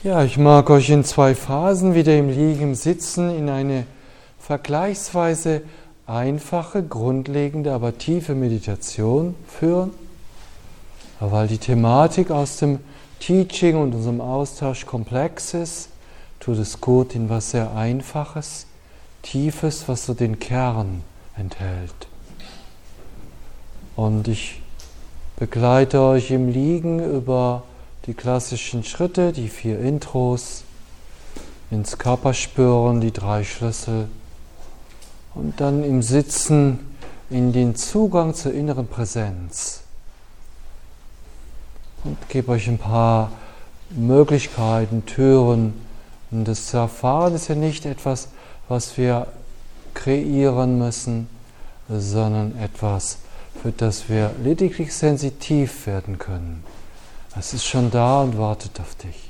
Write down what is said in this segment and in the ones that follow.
Ja, ich mag euch in 2 Phasen wieder im Liegen, im Sitzen in eine vergleichsweise einfache, grundlegende, aber tiefe Meditation führen, weil die Thematik aus dem Teaching und unserem Austausch komplex ist, tut es gut in was sehr Einfaches, Tiefes, was so den Kern enthält. Und ich begleite euch im Liegen über die klassischen Schritte, die 4 Intros, ins Körperspüren, die 3 Schlüssel und dann im Sitzen in den Zugang zur inneren Präsenz. Und gebe euch ein paar Möglichkeiten, Türen. Und das zu erfahren ist ja nicht etwas, was wir kreieren müssen, sondern etwas, für das wir lediglich sensitiv werden können. Es ist schon da und wartet auf dich.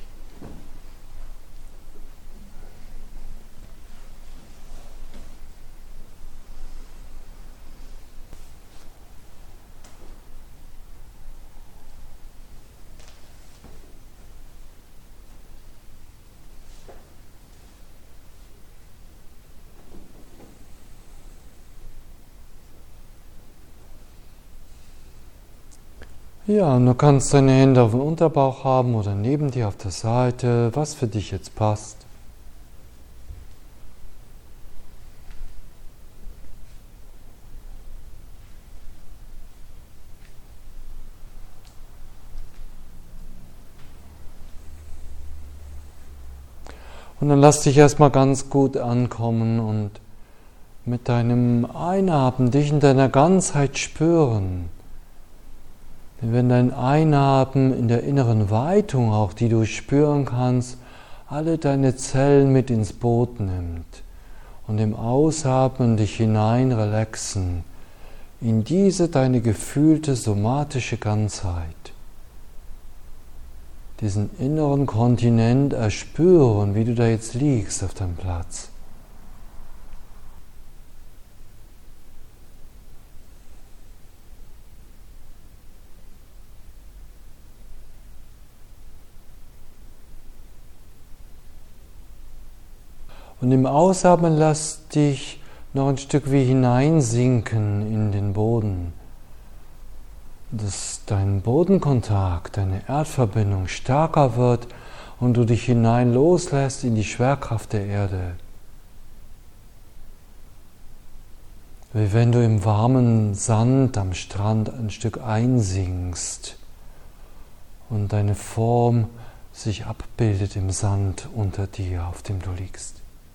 Ja, und du kannst deine Hände auf dem Unterbauch haben oder neben dir auf der Seite, was für dich jetzt passt. Und dann lass dich erstmal ganz gut ankommen und mit deinem Einatmen dich in deiner Ganzheit spüren. Denn wenn dein Einatmen in der inneren Weitung auch, die du spüren kannst, alle deine Zellen mit ins Boot nimmt und im Ausatmen dich hinein relaxen in diese deine gefühlte somatische Ganzheit, diesen inneren Kontinent erspüren, wie du da jetzt liegst auf deinem Platz. Und im Ausatmen lass dich noch ein Stück wie hineinsinken in den Boden. Dass dein Bodenkontakt, deine Erdverbindung stärker wird und du dich hinein loslässt in die Schwerkraft der Erde. Wie wenn du im warmen Sand am Strand ein Stück einsinkst und deine Form sich abbildet im Sand unter dir, auf dem du liegst.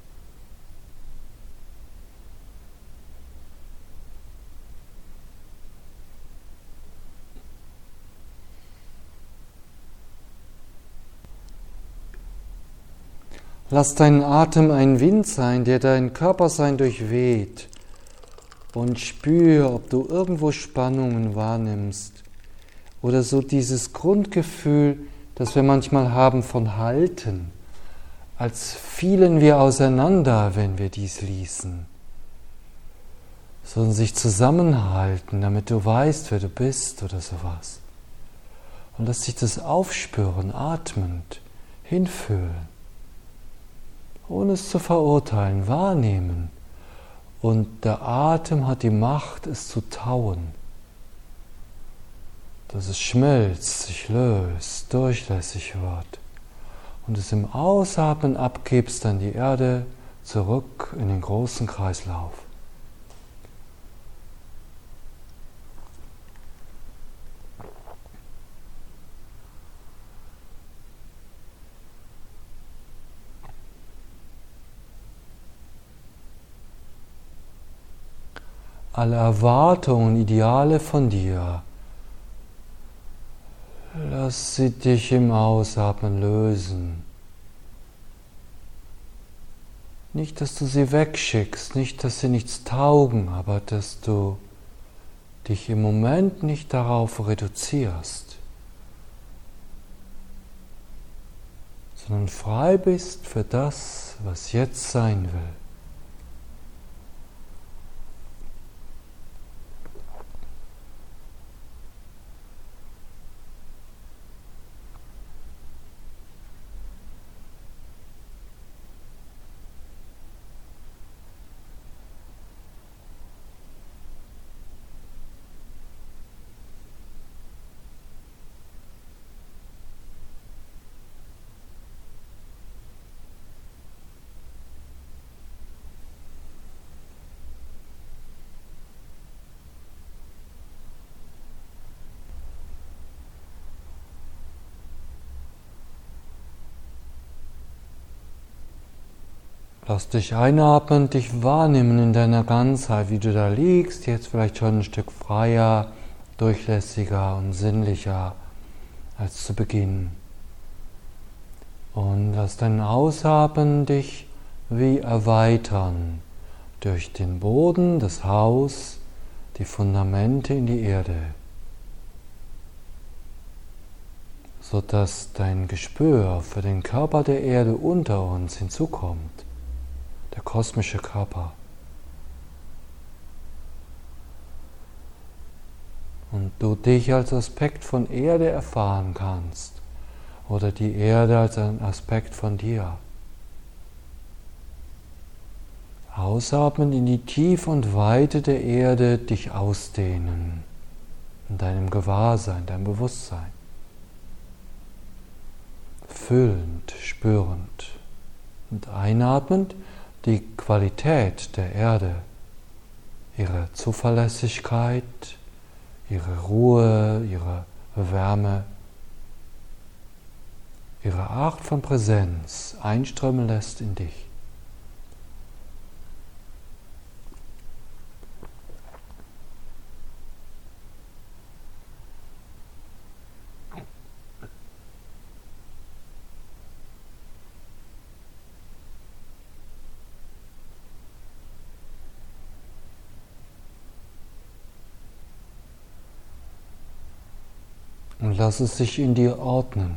Lass deinen Atem ein Wind sein, der dein Körpersein durchweht, und spür, ob du irgendwo Spannungen wahrnimmst oder so dieses Grundgefühl, das wir manchmal haben von Halten, als fielen wir auseinander, wenn wir dies ließen, sondern sich zusammenhalten, damit du weißt, wer du bist oder sowas. Und lass dich das aufspüren, atmend, hinfühlen. Ohne es zu verurteilen, wahrnehmen. Und der Atem hat die Macht, es zu tauen. Dass es schmilzt, sich löst, durchlässig wird. Und es im Ausatmen abgibst an die Erde, zurück in den großen Kreislauf. Alle Erwartungen, Ideale von dir, lass sie dich im Ausatmen lösen. Nicht, dass du sie wegschickst, nicht, dass sie nichts taugen, aber dass du dich im Moment nicht darauf reduzierst, sondern frei bist für das, was jetzt sein will. Lass dich einatmen, dich wahrnehmen in deiner Ganzheit, wie du da liegst, jetzt vielleicht schon ein Stück freier, durchlässiger und sinnlicher als zu Beginn. Und lass dein Ausatmen dich wie erweitern durch den Boden, das Haus, die Fundamente in die Erde, sodass dein Gespür für den Körper der Erde unter uns hinzukommt, der kosmische Körper. Und du dich als Aspekt von Erde erfahren kannst oder die Erde als ein Aspekt von dir. Ausatmen in die Tiefe und Weite der Erde, dich ausdehnen in deinem Gewahrsein, deinem Bewusstsein. Fühlend, spürend und einatmend die Qualität der Erde, ihre Zuverlässigkeit, ihre Ruhe, ihre Wärme, ihre Art von Präsenz einströmen lässt in dich. Und lass es sich in dir ordnen.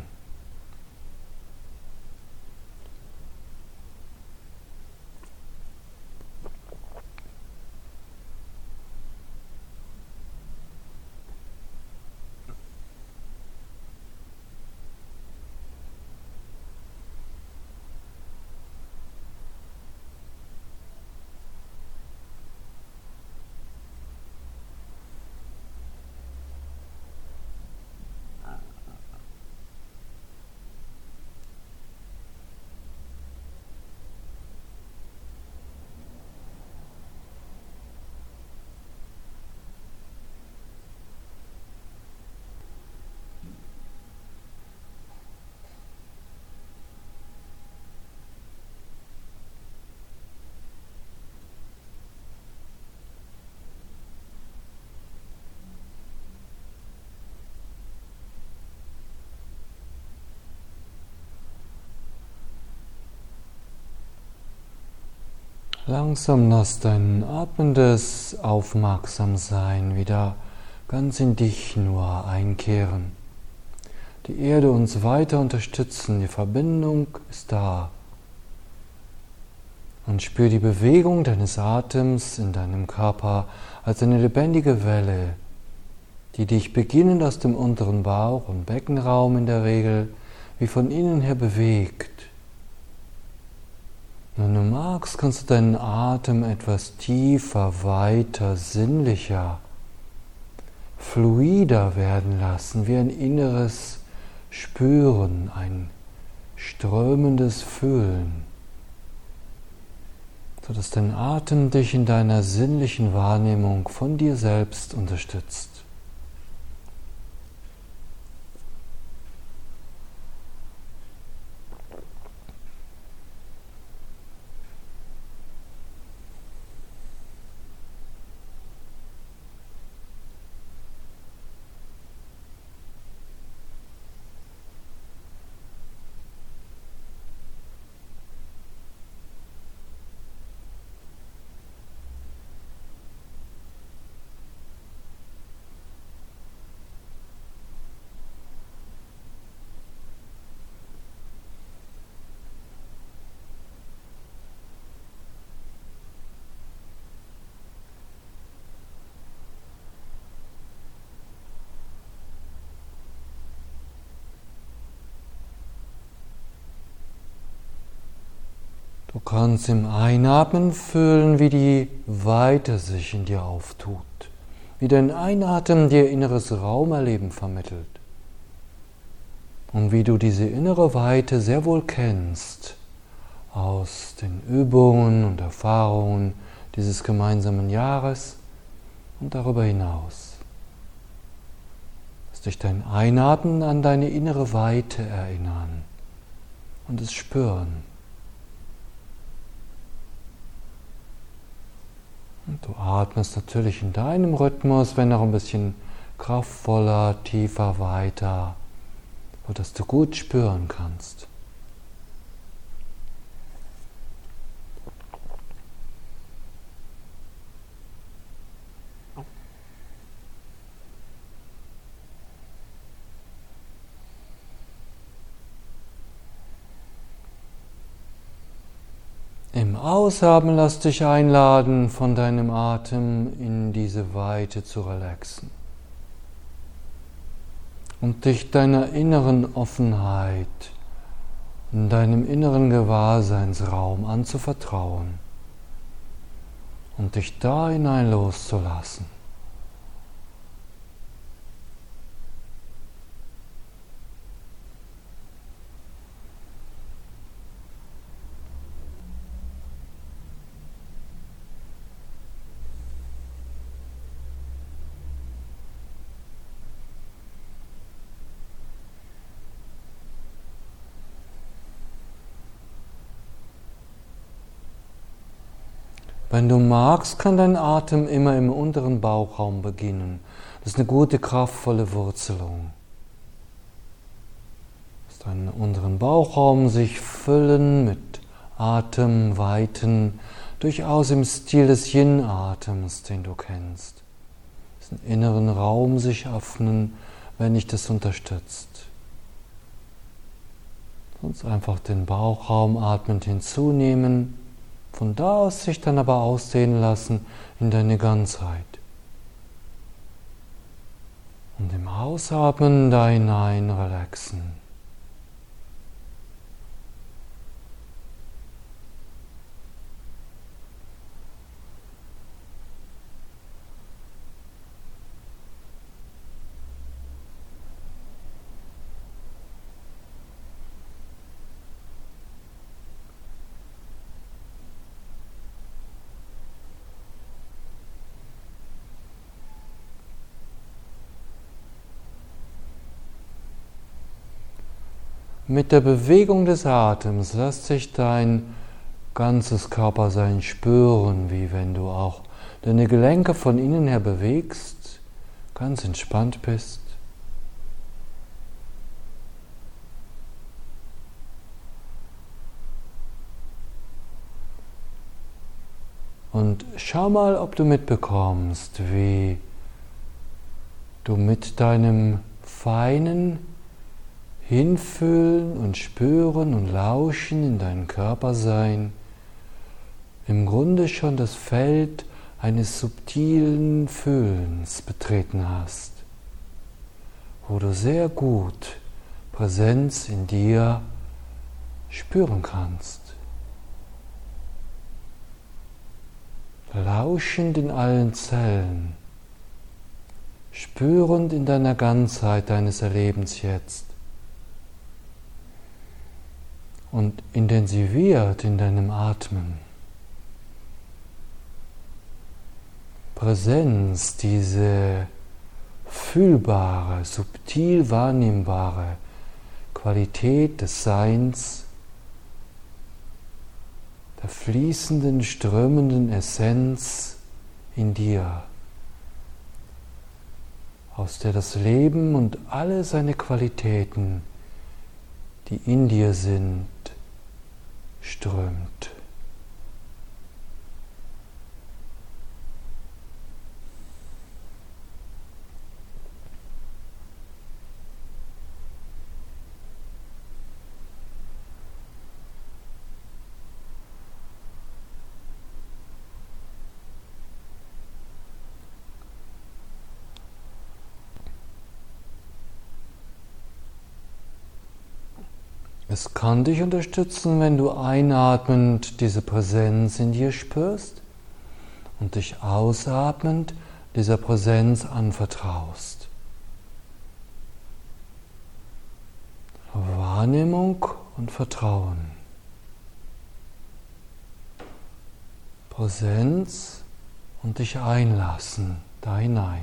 Langsam lass dein atmendes Aufmerksamsein wieder ganz in dich nur einkehren. Die Erde uns weiter unterstützen, die Verbindung ist da. Und spür die Bewegung deines Atems in deinem Körper als eine lebendige Welle, die dich beginnend aus dem unteren Bauch- und Beckenraum in der Regel wie von innen her bewegt. Wenn du magst, kannst du deinen Atem etwas tiefer, weiter, sinnlicher, fluider werden lassen, wie ein inneres Spüren, ein strömendes Fühlen, sodass dein Atem dich in deiner sinnlichen Wahrnehmung von dir selbst unterstützt. Du kannst im Einatmen fühlen, wie die Weite sich in dir auftut, wie dein Einatmen dir inneres Raumerleben vermittelt und wie du diese innere Weite sehr wohl kennst aus den Übungen und Erfahrungen dieses gemeinsamen Jahres und darüber hinaus. Lass dich dein Einatmen an deine innere Weite erinnern und es spüren. Und du atmest natürlich in deinem Rhythmus, wenn auch ein bisschen kraftvoller, tiefer, weiter, sodass du gut spüren kannst. Im Ausatmen lass dich einladen, von deinem Atem in diese Weite zu relaxen und dich deiner inneren Offenheit, in deinem inneren Gewahrseinsraum anzuvertrauen und dich da hinein loszulassen. Wenn du magst, kann dein Atem immer im unteren Bauchraum beginnen. Das ist eine gute, kraftvolle Wurzelung. Lass deinen unteren Bauchraum sich füllen mit Atemweiten, durchaus im Stil des Yin-Atems, den du kennst. Diesen inneren Raum sich öffnen, wenn dich das unterstützt. Sonst einfach den Bauchraum atmend hinzunehmen. Von da aus sich dann aber ausdehnen lassen in deine Ganzheit. Und im Ausatmen da hinein relaxen. Mit der Bewegung des Atems lässt sich dein ganzes Körpersein spüren, wie wenn du auch deine Gelenke von innen her bewegst, ganz entspannt bist. Und schau mal, ob du mitbekommst, wie du mit deinem feinen Hinfühlen und Spüren und Lauschen in deinem Körpersein im Grunde schon das Feld eines subtilen Fühlens betreten hast, wo du sehr gut Präsenz in dir spüren kannst. Lauschend in allen Zellen, spürend in deiner Ganzheit deines Erlebens jetzt. Und intensiviert in deinem Atmen. Präsenz, diese fühlbare, subtil wahrnehmbare Qualität des Seins, der fließenden, strömenden Essenz in dir, aus der das Leben und alle seine Qualitäten, die in dir sind, strömt. Es kann dich unterstützen, wenn du einatmend diese Präsenz in dir spürst und dich ausatmend dieser Präsenz anvertraust. Wahrnehmung und Vertrauen. Präsenz und dich einlassen da hinein.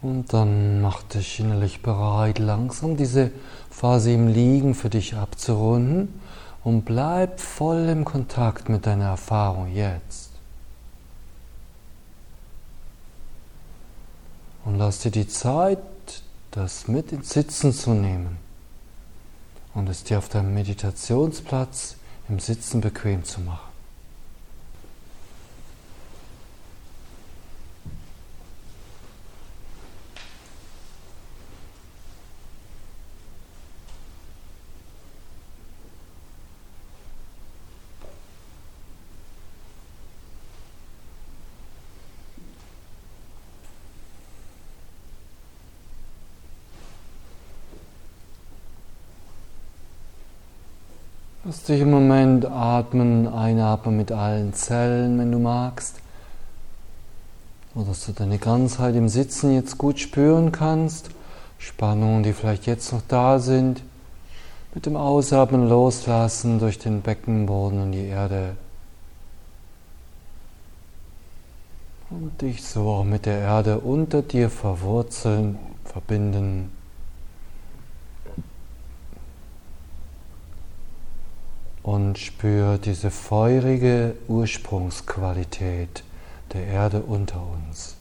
Und dann mach dich innerlich bereit, langsam diese Phase im Liegen für dich abzurunden und bleib voll im Kontakt mit deiner Erfahrung jetzt. Und lass dir die Zeit, das mit ins Sitzen zu nehmen und es dir auf deinem Meditationsplatz im Sitzen bequem zu machen. Lass dich im Moment atmen, einatmen mit allen Zellen, wenn du magst. Oder dass du deine Ganzheit im Sitzen jetzt gut spüren kannst. Spannungen, die vielleicht jetzt noch da sind. Mit dem Ausatmen loslassen durch den Beckenboden und die Erde. Und dich so auch mit der Erde unter dir verwurzeln, verbinden. Und spür diese feurige Ursprungsqualität der Erde unter uns.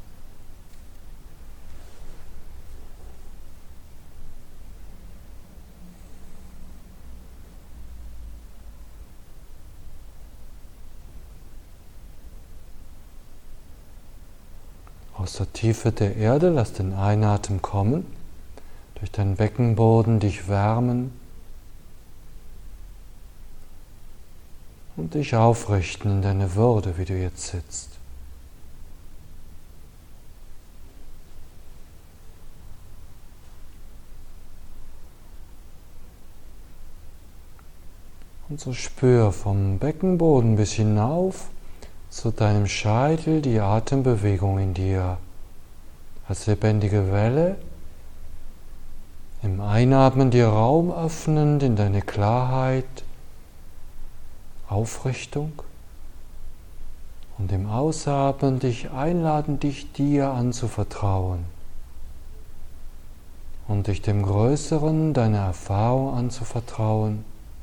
Aus der Tiefe der Erde lass den Einatmen kommen, durch deinen Beckenboden dich wärmen und dich aufrichten in deine Würde, wie du jetzt sitzt. Und so spür vom Beckenboden bis hinauf zu deinem Scheitel die Atembewegung in dir als lebendige Welle. Im Einatmen dir Raum öffnend in deine Klarheit, Aufrichtung und im Ausatmen dich einladen, dich dir anzuvertrauen und dich dem Größeren deiner Erfahrung anzuvertrauen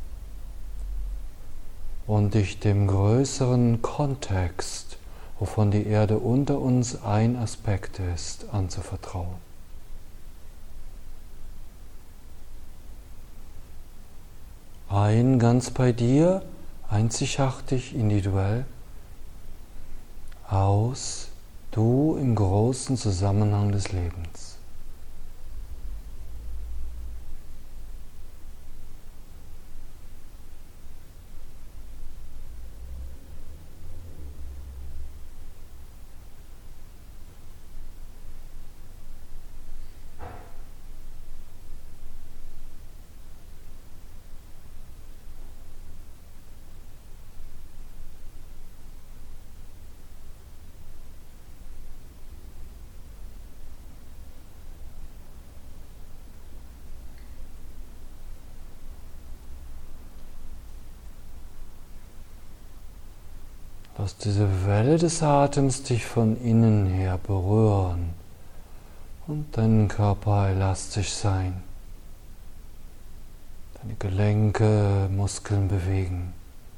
und dich dem größeren Kontext, wovon die Erde unter uns ein Aspekt ist, anzuvertrauen. Ein ganz bei dir, einzigartig, individuell, aus, du im großen Zusammenhang des Lebens. Lass diese Welle des Atems dich von innen her berühren und deinen Körper elastisch sein, deine Gelenke, Muskeln bewegen.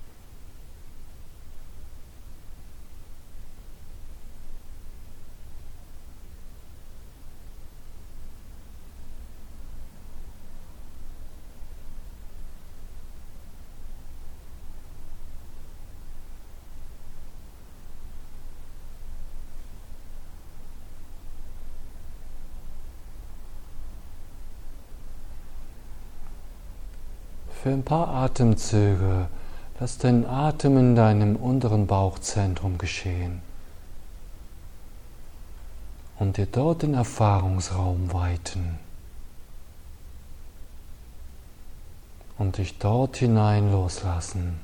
Für ein paar Atemzüge lass den Atem in deinem unteren Bauchzentrum geschehen und dir dort den Erfahrungsraum weiten und dich dort hinein loslassen.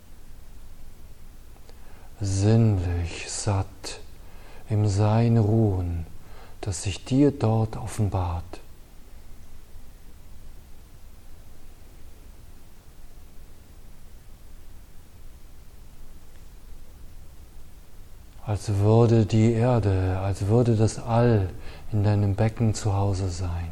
Sinnlich, satt, im Sein ruhen, das sich dir dort offenbart. als würde die Erde, als würde das All in deinem Becken zu Hause sein.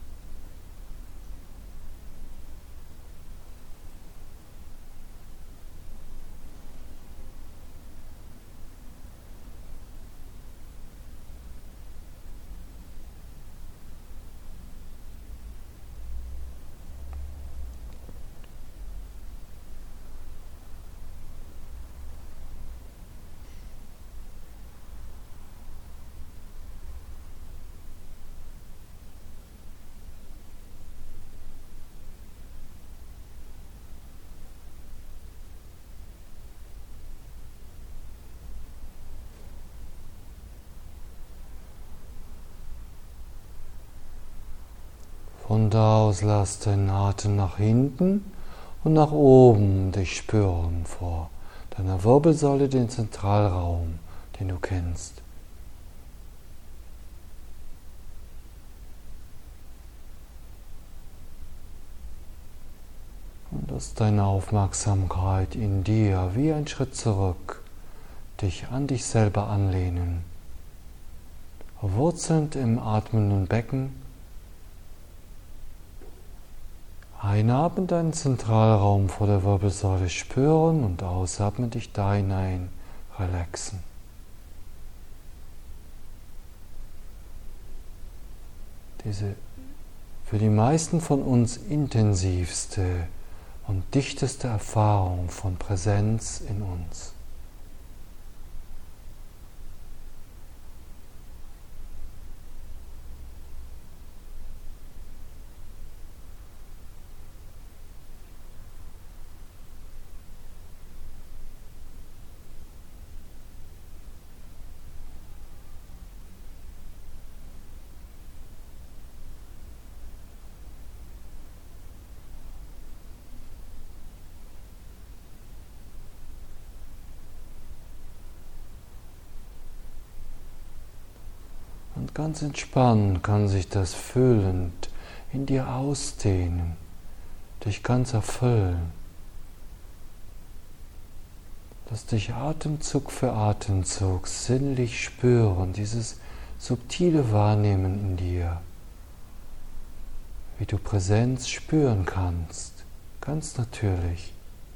Von da aus lass deinen Atem nach hinten und nach oben dich spüren vor deiner Wirbelsäule, den Zentralraum, den du kennst. Und lass deine Aufmerksamkeit in dir wie ein Schritt zurück, dich an dich selber anlehnen, wurzelnd im atmenden Becken. Einatmen deinen Zentralraum vor der Wirbelsäule spüren und ausatmen dich da hinein relaxen. Diese für die meisten von uns intensivste und dichteste Erfahrung von Präsenz in uns. Und ganz entspannt kann sich das fühlend in dir ausdehnen, dich ganz erfüllen. Lass dich Atemzug für Atemzug sinnlich spüren, dieses subtile Wahrnehmen in dir, wie du Präsenz spüren kannst, ganz natürlich.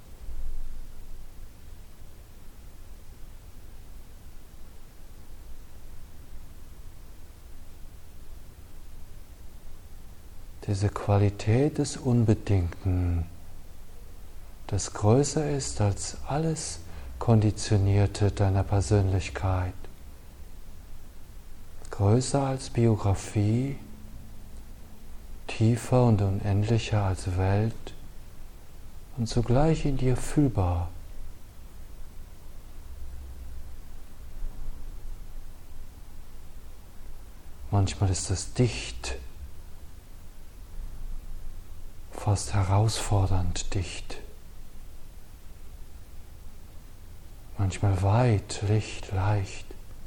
Diese Qualität des Unbedingten, das größer ist als alles Konditionierte deiner Persönlichkeit, größer als Biografie, tiefer und unendlicher als Welt und zugleich in dir fühlbar. Manchmal ist es dicht, fast herausfordernd dicht. Manchmal weit, licht, leicht.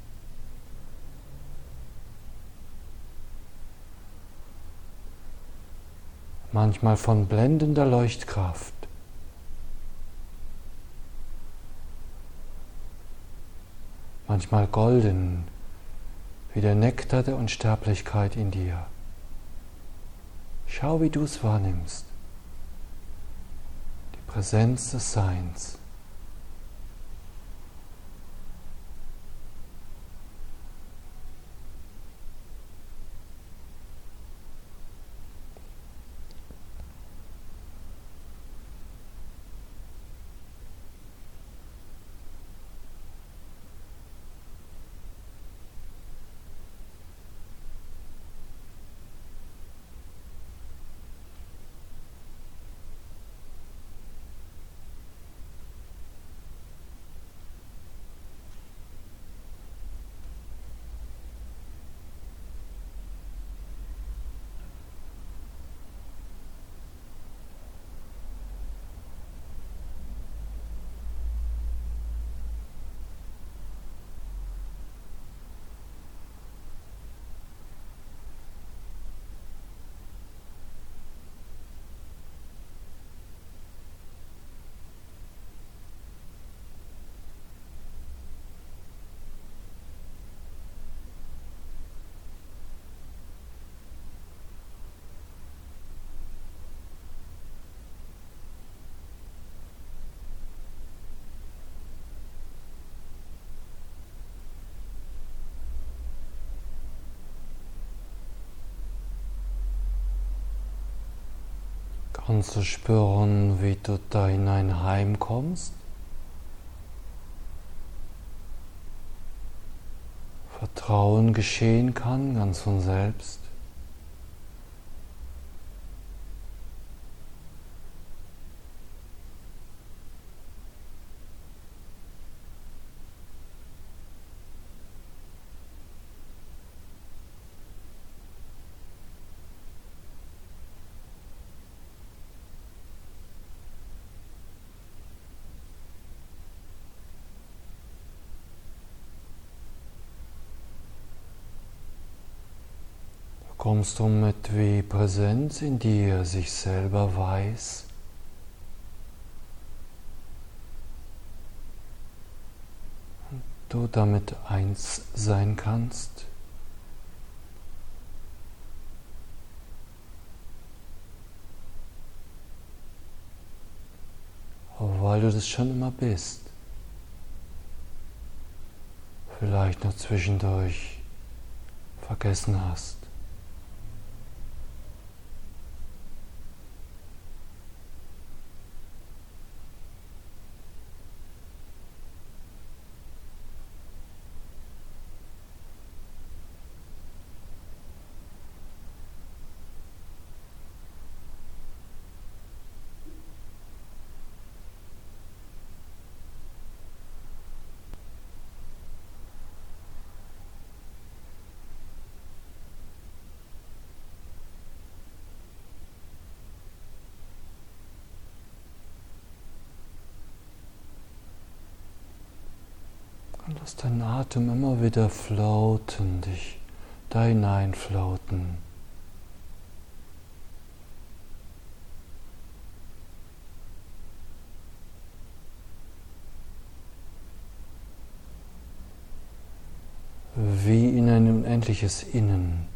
Manchmal von blendender Leuchtkraft. Manchmal golden, wie der Nektar der Unsterblichkeit in dir. Schau, wie du es wahrnimmst. Die Präsenz des Seins. Kannst du spüren, wie du da in ein Heim kommst? Vertrauen geschehen kann, ganz von selbst. Kommst du mit, wie Präsenz in dir sich selber weiß? Und du damit eins sein kannst? Aber weil du das schon immer bist, vielleicht noch zwischendurch vergessen hast. Und lass deinen Atem immer wieder floaten, dich da hinein floaten. Wie in ein unendliches Innen.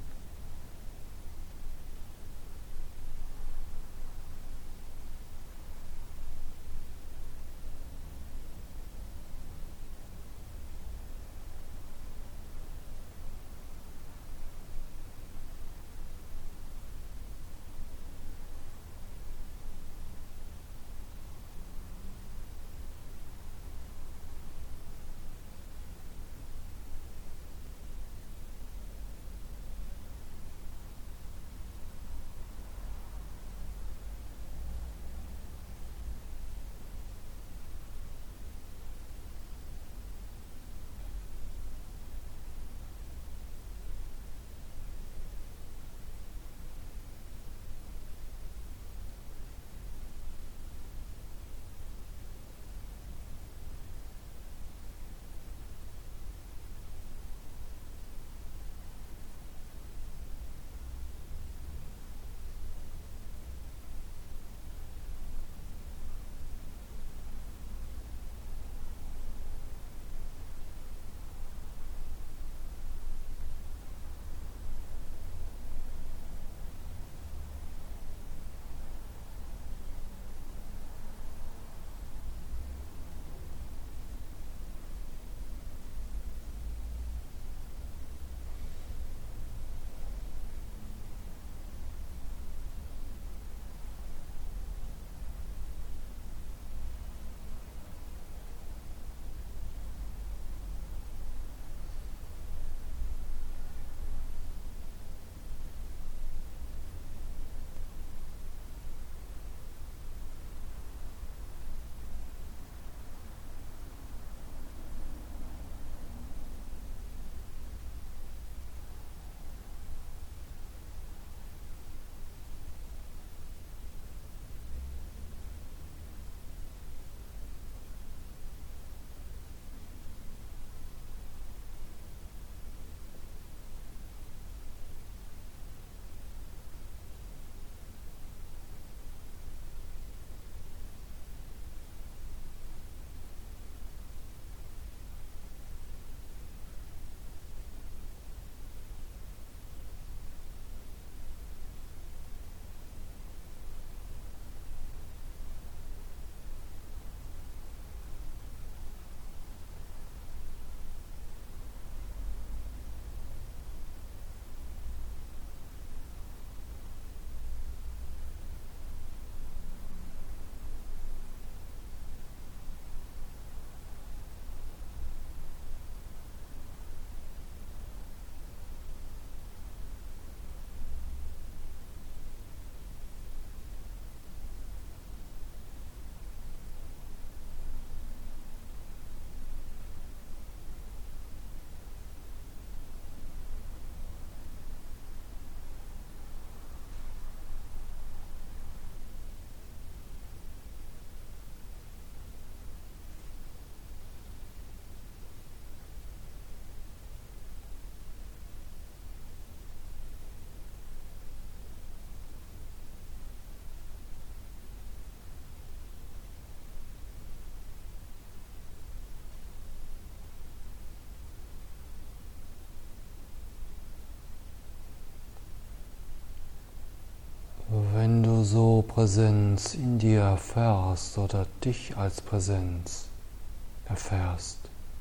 so Präsenz in dir erfährst oder dich als Präsenz erfährst.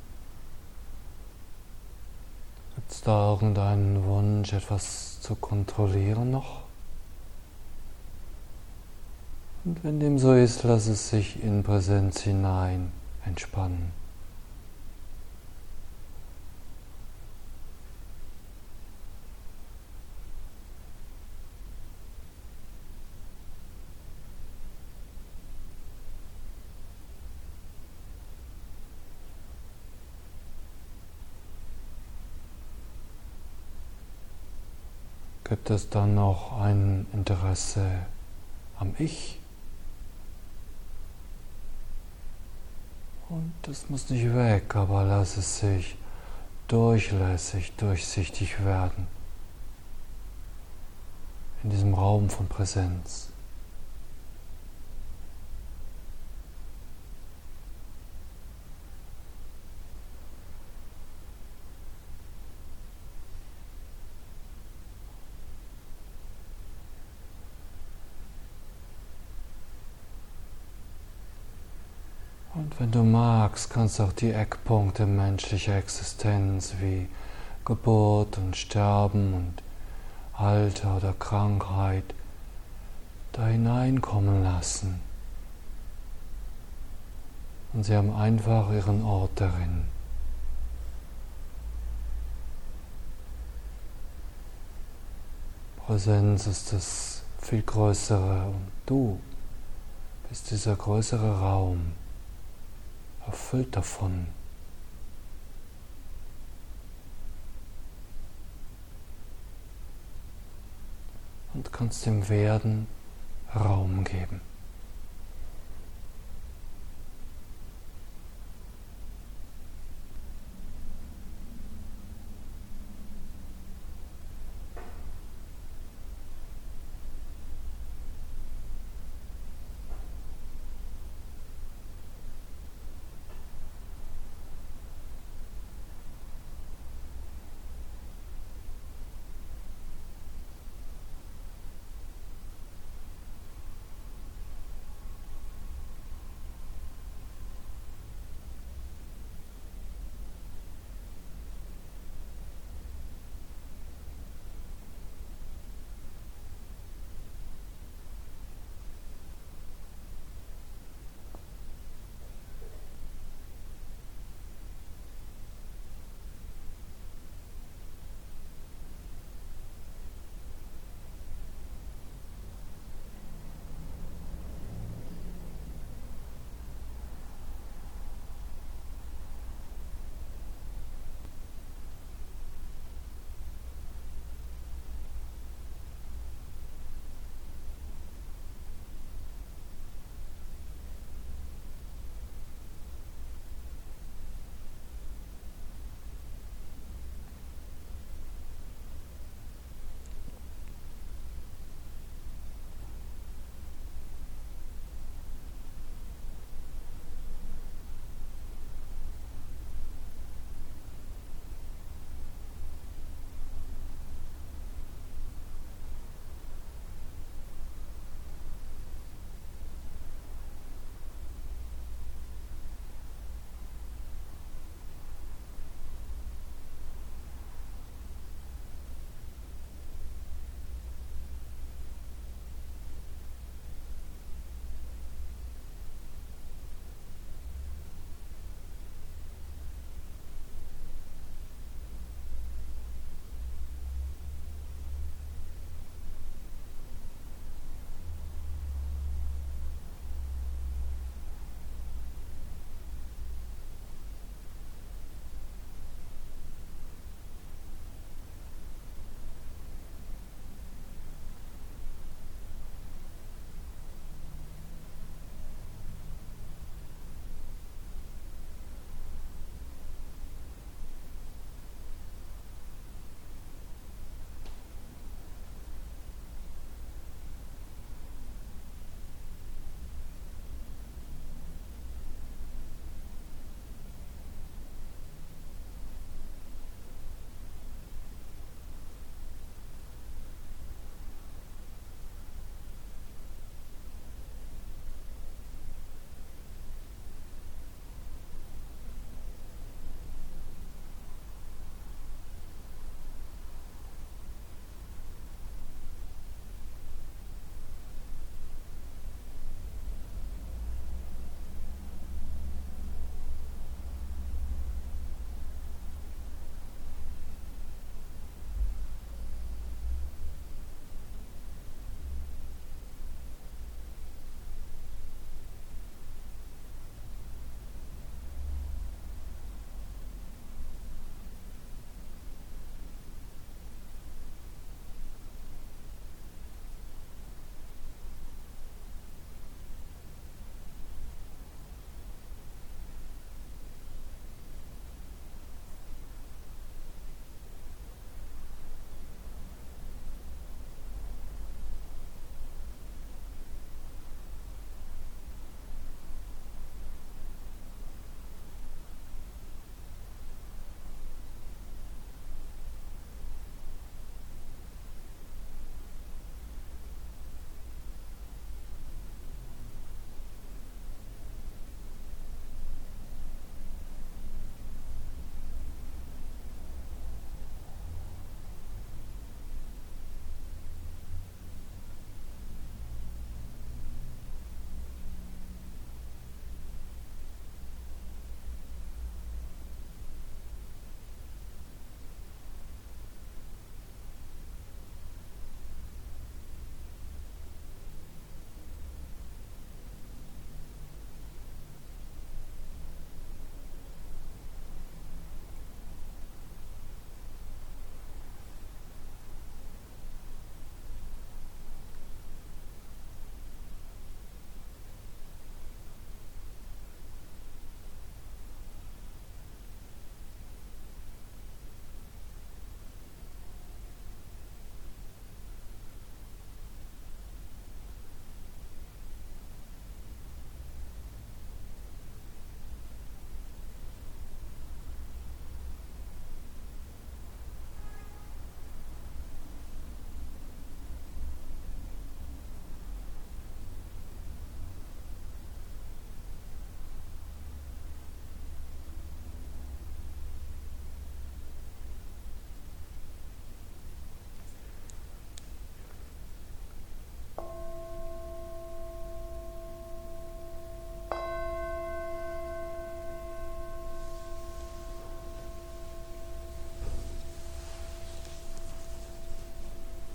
Gibt es da irgendeinen Wunsch, etwas zu kontrollieren noch? Und wenn dem so ist, lass es sich in Präsenz hinein entspannen. Gibt es dann noch ein Interesse am Ich? Und das muss nicht weg, aber lass es sich durchlässig, durchsichtig werden. In diesem Raum von Präsenz. Und wenn du magst, kannst du auch die Eckpunkte menschlicher Existenz wie Geburt und Sterben und Alter oder Krankheit da hineinkommen lassen. Und sie haben einfach ihren Ort darin. Präsenz ist das viel Größere und du bist dieser größere Raum, erfüllt davon. Und kannst dem Werden Raum geben.